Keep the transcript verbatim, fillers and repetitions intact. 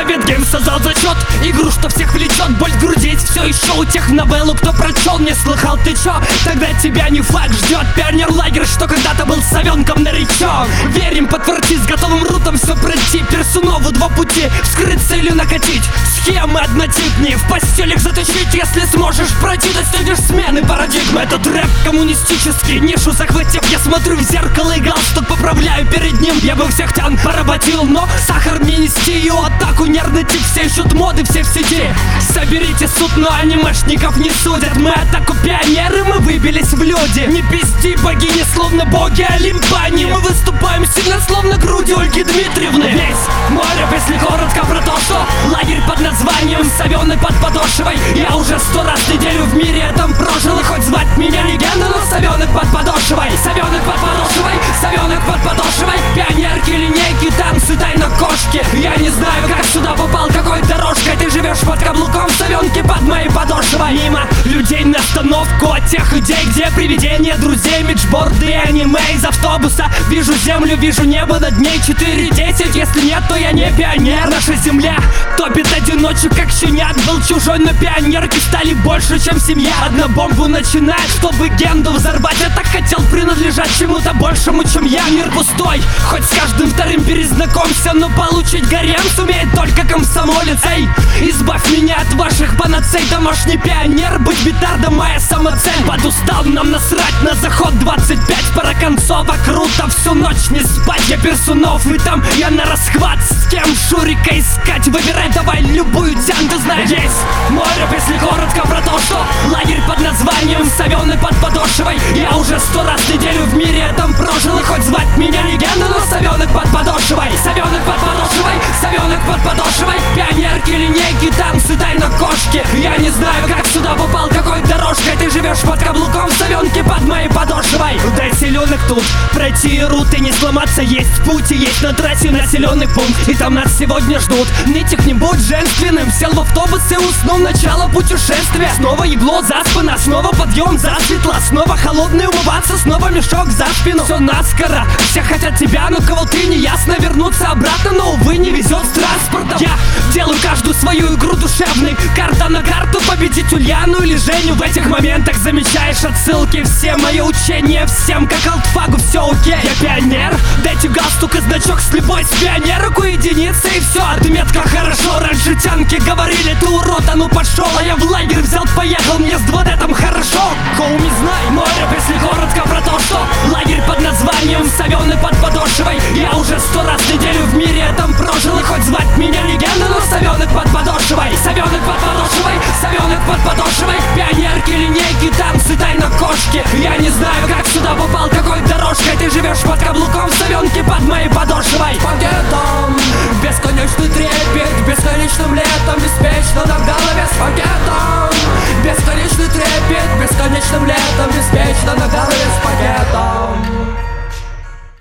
Совет Гейм создал зачет, игру, что всех влечет. Боль в груди, все еще у тех новеллу, кто прочел. Не слыхал ты чё? Тогда тебя не факт ждет. Пионер-лагерь, что когда-то был совенком наречен. Верим, подтвердить, с готовым рутом все пройти. Персунову два пути, вскрыть целью накатить. Схемы однотипные, в постелях затащить. Если сможешь пройти, достигнешь смены парадигмы. Этот рэп коммунистический, нишу захватив. Я смотрю в зеркало и галстук поправляю перед ним. Я бы всех тян поработил, но сахар мне нести. И атаку нервный тип, все ищут моды, все в сети. Соберите суд, но анимешников не судят. Мы атаку пионеры, мы выбились в люди. Не пизди, богини, словно боги Олимпани. Мы выступаем сильно, словно груди Ольги Дмитриевны. Весь мой рэп, если коротко, про то, что лагерь под названием совёный под подошвой. Я уже сто раз неделю в мире этом прожил. И хоть звать меня легенда, но совёнок под подошвой. Совёнок под подошвой, совёнок под подошвой. Пионерки, линейки, танцы, тайна кошки. Я не знаю, как сюда попал, какой дорожкой. Ты живешь под каблуком, совёнки под моей подошвой. Мимо людей на остановку от тех идей, где привидения друзей, миджборды, аниме из автобуса. Вижу землю, вижу небо над ней. Четыре десять, если нет, то я не пионер. Наша земля топит одиночек, как щенят. Был чужой, но пионерки стали больше, чем семья. Одна бомбу начинает, чтобы генду взорвать. Я так хотел принадлежать чему-то большему, чем я. Мир пустой, хоть с каждым вторым перезнакомься, но получить гарем сумеет только комсомолец. Эй, избавь меня от ваших панацей. Домашний пионер, быть бетардом моя самоцель. Подустал, нам насрать на заход двадцать пять. Пара концовок, круто, всю ночь не спать. Я персунов, и там я на расхват. С кем Шурика искать? Выбирай давай любую тян, ты знаешь. Есть мой рэп, если коротко, про то, что лагерь под названием совёный под подошвой. Я уже сто раз неделю в мире этом прожил. И хоть звать меня легенда, но совёнок под подошвой. Совёнок под подошвой, совёнок под подошвой. Пионерки, линейки, танцы, тайна кошки. Я не знаю, как сюда попал, какой дорожкой. Ты живешь под каблуком, совёнки под моей подошвой. Дай селенок тут, пройти руты, не сломаться. Есть путь и есть на трассе населенный пункт. И там нас сегодня ждут. Нитик не будь женственным. Сел в автобус и уснул, начало путешествия. Снова ебло заспано, снова подъем засветло. Снова холодный умываться, снова мешок за спину. Все наскоро, все хотят тебя, но кого ты не ясно. Вернуться обратно, но увы не везет с транспортом. Я делаю каждую свою игру душевной. Карта на карту, победить Ульяну или Женю. В этих моментах замечаешь отсылки. Все мои учения, всем как алтфагу все окей. Я пионер, дайте галстук и значок с любой. С пионерок уединиться и все, отметка хорошо. Раньше тянки говорили, ты урод, а ну пошел. А я в лагерь взял, поехал, мне с два дэ там хорошо. Хоуми, знай мой рэп, если коротко, про то, что лагерь под названием совёный под подошвой. Я уже сто раз неделю в мире этом прожил. И хоть звать меня легенда, но совёнок под подошвой. Совёнок под подошвой, совёнок под подошвой. Пионерки, линейки, танцы, тайна кошки. Я не знаю, как сюда попал, какой дорожкой. Ты живешь под каблуком, совёнки под моей подошвой.